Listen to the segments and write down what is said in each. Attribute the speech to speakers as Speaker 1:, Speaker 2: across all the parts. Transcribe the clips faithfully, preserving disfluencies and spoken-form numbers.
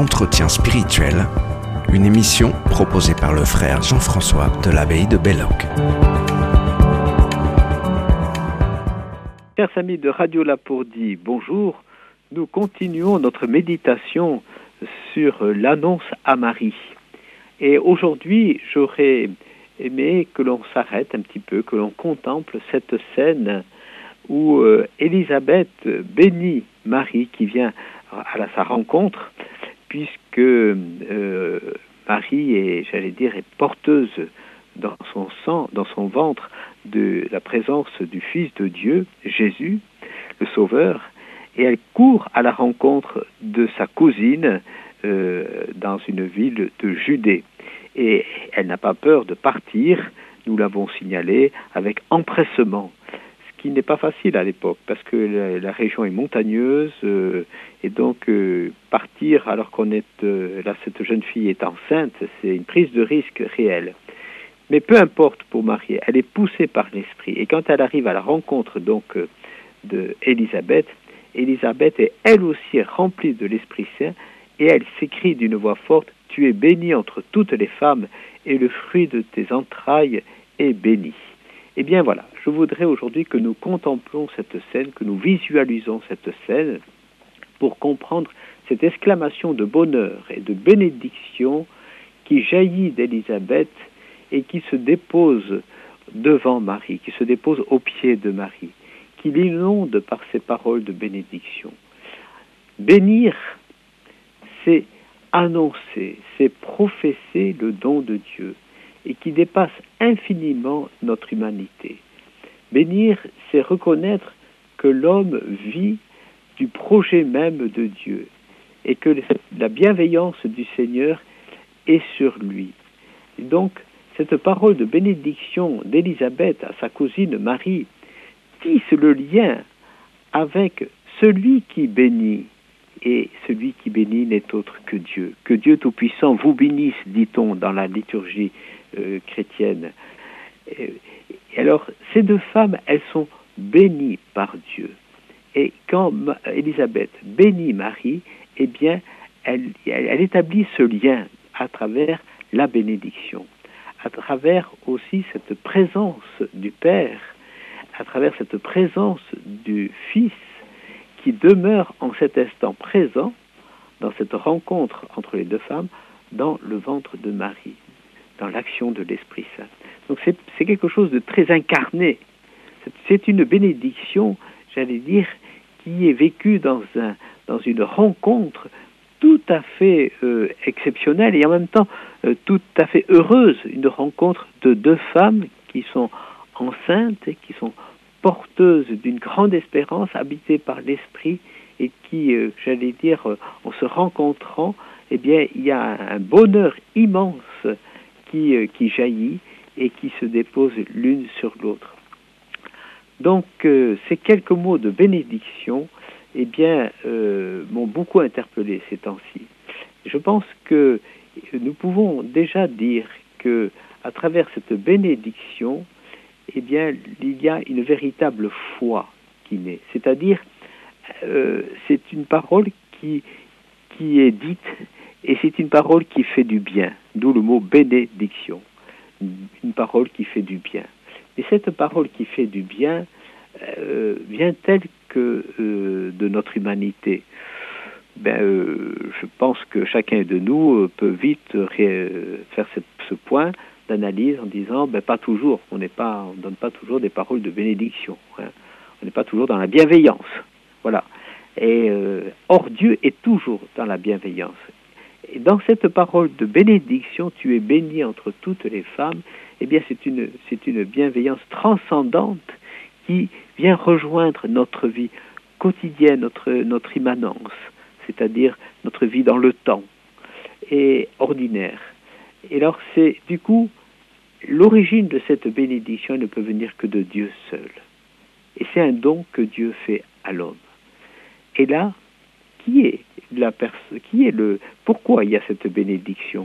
Speaker 1: Entretien spirituel, une émission proposée par le frère Jean-François de l'abbaye de Belloc.
Speaker 2: Chers amis de Radio Lapourdie, bonjour. Nous continuons notre méditation sur l'annonce à Marie. Et aujourd'hui, j'aurais aimé que l'on s'arrête un petit peu, que l'on contemple cette scène où euh, Élisabeth bénit Marie qui vient à la, sa rencontre, puisque euh, Marie est, j'allais dire, est porteuse dans son sang, dans son ventre, de la présence du Fils de Dieu, Jésus, le Sauveur, et elle court à la rencontre de sa cousine euh, dans une ville de Judée. Et elle n'a pas peur de partir, nous l'avons signalé, avec empressement. Ce qui n'est pas facile à l'époque, parce que la, la région est montagneuse, euh, et donc euh, partir alors qu'on est, euh, là cette jeune fille est enceinte, c'est une prise de risque réelle. Mais peu importe pour Marie, elle est poussée par l'Esprit. Et quand elle arrive à la rencontre donc euh, de Élisabeth, Élisabeth est elle aussi remplie de l'Esprit Saint, et elle s'écrie d'une voix forte, « Tu es bénie entre toutes les femmes, et le fruit de tes entrailles est béni. » Eh bien voilà, je voudrais aujourd'hui que nous contemplions cette scène, que nous visualisons cette scène pour comprendre cette exclamation de bonheur et de bénédiction qui jaillit d'Élisabeth et qui se dépose devant Marie, qui se dépose aux pieds de Marie, qui l'inonde par ses paroles de bénédiction. Bénir, c'est annoncer, c'est professer le don de Dieu, et qui dépasse infiniment notre humanité. Bénir, c'est reconnaître que l'homme vit du projet même de Dieu et que la bienveillance du Seigneur est sur lui. Et donc, cette parole de bénédiction d'Élisabeth à sa cousine Marie tisse le lien avec celui qui bénit. Et celui qui bénit n'est autre que Dieu. Que Dieu Tout-Puissant vous bénisse, dit-on dans la liturgie euh, chrétienne. Et, et alors, ces deux femmes, elles sont bénies par Dieu. Et quand Élisabeth bénit Marie, eh bien, elle, elle, elle établit ce lien à travers la bénédiction, à travers aussi cette présence du Père, à travers cette présence du Fils, qui demeure en cet instant présent, dans cette rencontre entre les deux femmes, dans le ventre de Marie, dans l'action de l'Esprit Saint. Donc c'est, c'est quelque chose de très incarné. C'est, c'est une bénédiction, j'allais dire, qui est vécue dans, un, dans une rencontre tout à fait euh, exceptionnelle et en même temps euh, tout à fait heureuse, une rencontre de deux femmes qui sont enceintes et qui sont porteuse d'une grande espérance, habitée par l'Esprit, et qui, euh, j'allais dire, euh, en se rencontrant, eh bien, il y a un bonheur immense qui, euh, qui jaillit et qui se dépose l'une sur l'autre. Donc, euh, ces quelques mots de bénédiction, eh bien, euh, m'ont beaucoup interpellé ces temps-ci. Je pense que nous pouvons déjà dire que, à travers cette bénédiction, eh bien, il y a une véritable foi qui naît. C'est-à-dire, euh, c'est une parole qui, qui est dite, et c'est une parole qui fait du bien, d'où le mot bénédiction, une parole qui fait du bien. Et cette parole qui fait du bien euh, vient-elle que euh, de notre humanité? Ben, euh, je pense que chacun de nous peut vite ré- faire ce, ce point d'analyse en disant ben pas toujours, on n'est pas, on donne pas toujours des paroles de bénédiction, hein. On n'est pas toujours dans la bienveillance, voilà. Et euh, or Dieu est toujours dans la bienveillance. Et dans cette parole de bénédiction, tu es béni entre toutes les femmes. Eh bien, c'est une, c'est une bienveillance transcendante qui vient rejoindre notre vie quotidienne, notre notre immanence, c'est-à-dire notre vie dans le temps et ordinaire. Et alors, c'est du coup, l'origine de cette bénédiction ne peut venir que de Dieu seul. Et c'est un don que Dieu fait à l'homme. Et là, qui est la personne, qui est le, pourquoi il y a cette bénédiction?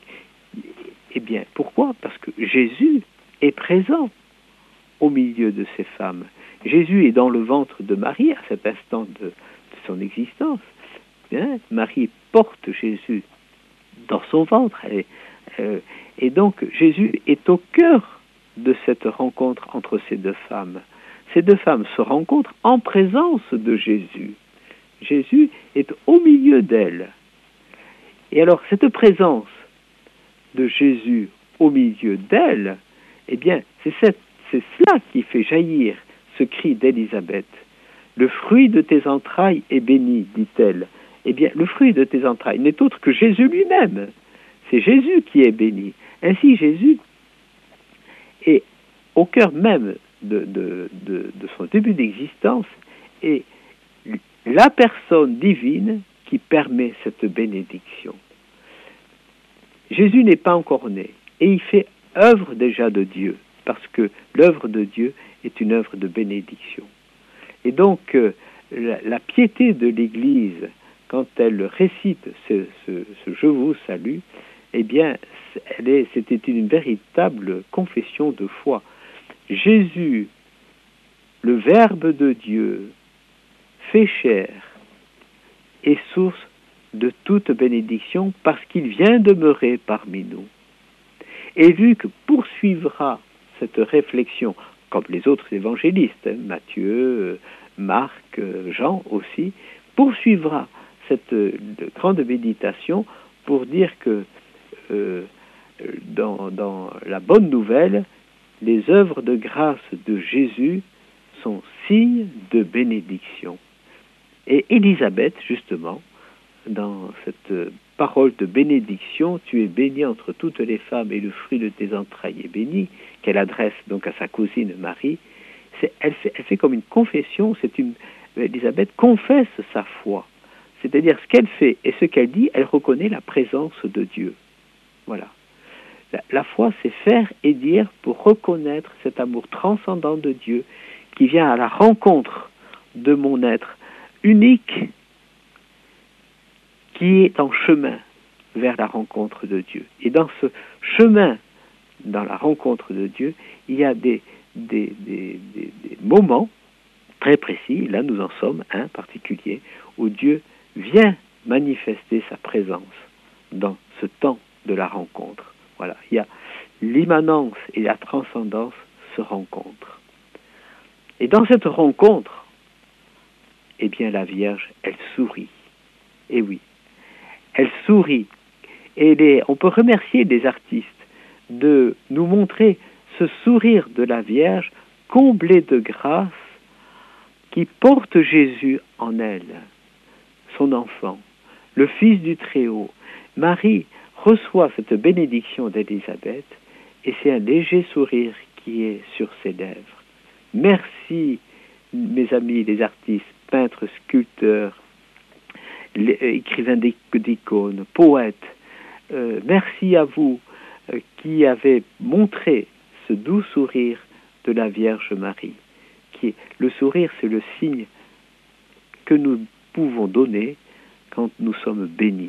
Speaker 2: Eh bien, pourquoi? Parce que Jésus est présent au milieu de ces femmes. Jésus est dans le ventre de Marie à cet instant de, de son existence. Hein. Marie porte Jésus dans son ventre. Et, euh, et donc, Jésus est au cœur de cette rencontre entre ces deux femmes. Ces deux femmes se rencontrent en présence de Jésus. Jésus est au milieu d'elles. Et alors, cette présence de Jésus au milieu d'elles, eh bien, c'est, cette, c'est cela qui fait jaillir ce cri d'Élisabeth. Le fruit de tes entrailles est béni, dit-elle. Eh bien, le fruit de tes entrailles n'est autre que Jésus lui-même. C'est Jésus qui est béni. Ainsi, Jésus est au cœur même de, de, de, de son début d'existence et la personne divine qui permet cette bénédiction. Jésus n'est pas encore né et il fait œuvre déjà de Dieu parce que l'œuvre de Dieu est une œuvre de bénédiction. Et donc, euh, la, la piété de l'Église, quand elle récite ce, ce, ce « Je vous salue », eh bien, elle est, c'était une véritable confession de foi. Jésus, le Verbe de Dieu, fait chair, est source de toute bénédiction parce qu'il vient demeurer parmi nous. Et vu que poursuivra cette réflexion, comme les autres évangélistes, hein, Matthieu, Marc, Jean aussi, poursuivra cette grande méditation pour dire que euh, dans, dans la bonne nouvelle, les œuvres de grâce de Jésus sont signes de bénédiction. Et Élisabeth, justement, dans cette parole de bénédiction, tu es bénie entre toutes les femmes et le fruit de tes entrailles est béni, qu'elle adresse donc à sa cousine Marie, c'est, elle, fait, elle fait comme une confession, c'est une, Élisabeth confesse sa foi. C'est-à-dire ce qu'elle fait et ce qu'elle dit, elle reconnaît la présence de Dieu. Voilà. La, la foi, c'est faire et dire pour reconnaître cet amour transcendant de Dieu qui vient à la rencontre de mon être unique qui est en chemin vers la rencontre de Dieu. Et dans ce chemin, dans la rencontre de Dieu, il y a des, des, des, des, des moments très précis, là nous en sommes un particulier, où Dieu vient manifester sa présence dans ce temps de la rencontre. Voilà, il y a l'immanence et la transcendance se rencontrent. Et dans cette rencontre, eh bien la Vierge, elle sourit. Et oui, elle sourit. Et les, on peut remercier les artistes de nous montrer ce sourire de la Vierge comblé de grâce qui porte Jésus en elle, son enfant, le Fils du Très-Haut. Marie reçoit cette bénédiction d'Élisabeth et c'est un léger sourire qui est sur ses lèvres. Merci, mes amis, les artistes, peintres, sculpteurs, les, euh, écrivains d'icônes, poètes. Euh, merci à vous euh, qui avez montré ce doux sourire de la Vierge Marie. Qui est, le sourire, c'est le signe que nous pouvons donner quand nous sommes bénis.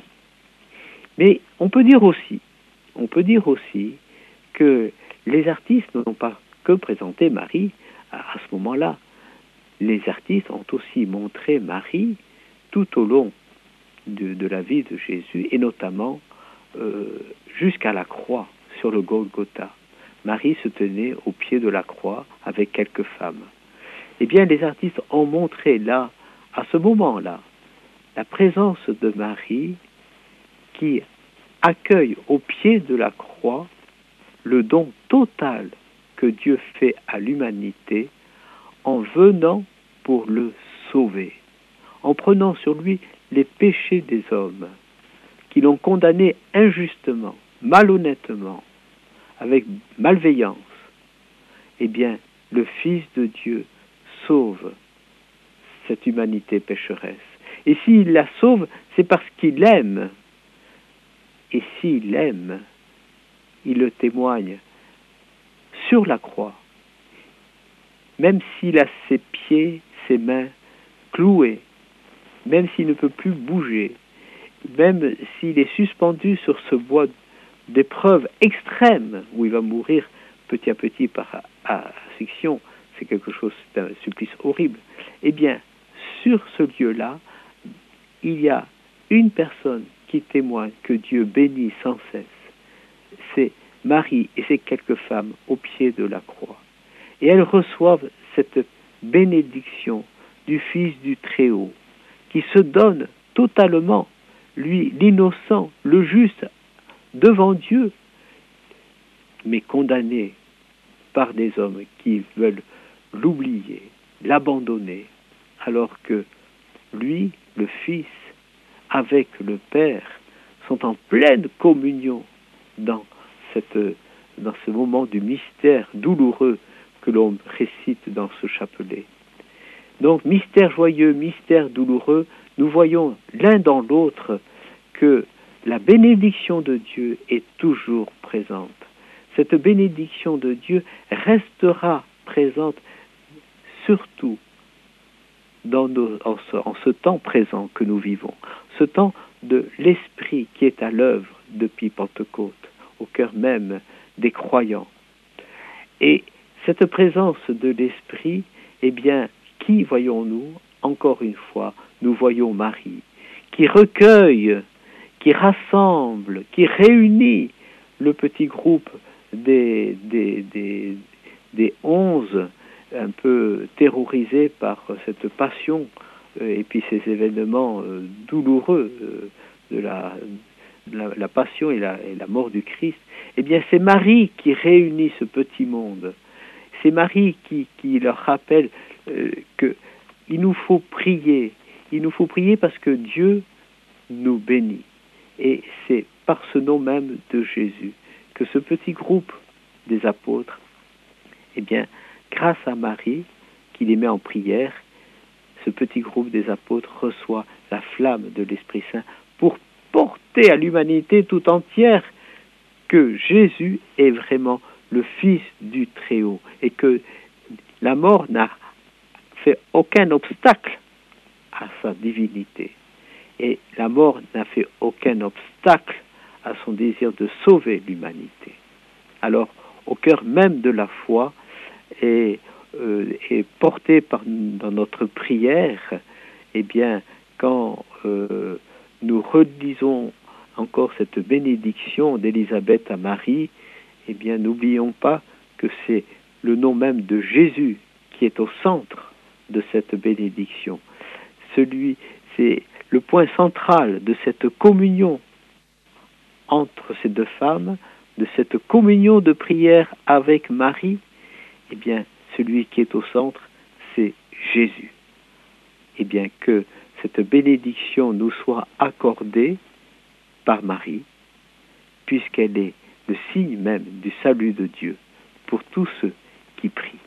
Speaker 2: Mais on peut dire aussi, on peut dire aussi que les artistes n'ont pas que présenté Marie à, à ce moment-là. Les artistes ont aussi montré Marie tout au long de, de la vie de Jésus et notamment euh, jusqu'à la croix sur le Golgotha. Marie se tenait au pied de la croix avec quelques femmes. Eh bien, les artistes ont montré là, à ce moment-là, la présence de Marie qui accueille au pied de la croix le don total que Dieu fait à l'humanité en venant pour le sauver, en prenant sur lui les péchés des hommes qui l'ont condamné injustement, malhonnêtement, avec malveillance. Eh bien, le Fils de Dieu sauve cette humanité pécheresse. Et s'il la sauve, c'est parce qu'il aime. Et s'il aime, il le témoigne sur la croix. Même s'il a ses pieds, ses mains cloués, même s'il ne peut plus bouger, même s'il est suspendu sur ce bois d'épreuve extrême où il va mourir petit à petit par asphyxion, c'est quelque chose, c'est un supplice horrible. Eh bien, sur ce lieu-là, il y a une personne qui témoigne que Dieu bénit sans cesse, c'est Marie et ces quelques femmes au pied de la croix. Et elles reçoivent cette bénédiction du Fils du Très-Haut, qui se donne totalement, lui, l'innocent, le juste, devant Dieu, mais condamné par des hommes qui veulent l'oublier, l'abandonner, alors que lui, le Fils, avec le Père, sont en pleine communion dans, cette, dans ce moment du mystère douloureux que l'on récite dans ce chapelet. Donc, mystère joyeux, mystère douloureux, nous voyons l'un dans l'autre que la bénédiction de Dieu est toujours présente. Cette bénédiction de Dieu restera présente surtout dans nos, en, ce, en ce temps présent que nous vivons, ce temps de l'Esprit qui est à l'œuvre depuis Pentecôte, au cœur même des croyants. Et cette présence de l'Esprit, eh bien, qui voyons-nous? Encore une fois, nous voyons Marie, qui recueille, qui rassemble, qui réunit le petit groupe des, des, des, des onze, un peu terrorisés par cette passion euh, et puis ces événements euh, douloureux euh, de, la, de la, la passion et la, et la mort du Christ. Eh bien, c'est Marie qui réunit ce petit monde. C'est Marie qui, qui leur rappelle euh, qu'il nous faut prier. Il nous faut prier parce que Dieu nous bénit. Et c'est par ce nom même de Jésus que ce petit groupe des apôtres, eh bien, grâce à Marie, qui les met en prière, ce petit groupe des apôtres reçoit la flamme de l'Esprit Saint pour porter à l'humanité tout entière que Jésus est vraiment le Fils du Très-Haut et que la mort n'a fait aucun obstacle à sa divinité. Et la mort n'a fait aucun obstacle à son désir de sauver l'humanité. Alors, au cœur même de la foi, et, euh, et porté par, dans notre prière, eh bien, quand euh, nous relisons encore cette bénédiction d'Élisabeth à Marie, eh bien, n'oublions pas que c'est le nom même de Jésus qui est au centre de cette bénédiction. Celui, c'est le point central de cette communion entre ces deux femmes, de cette communion de prière avec Marie. Eh bien, celui qui est au centre, c'est Jésus. Eh bien, que cette bénédiction nous soit accordée par Marie, puisqu'elle est le signe même du salut de Dieu pour tous ceux qui prient.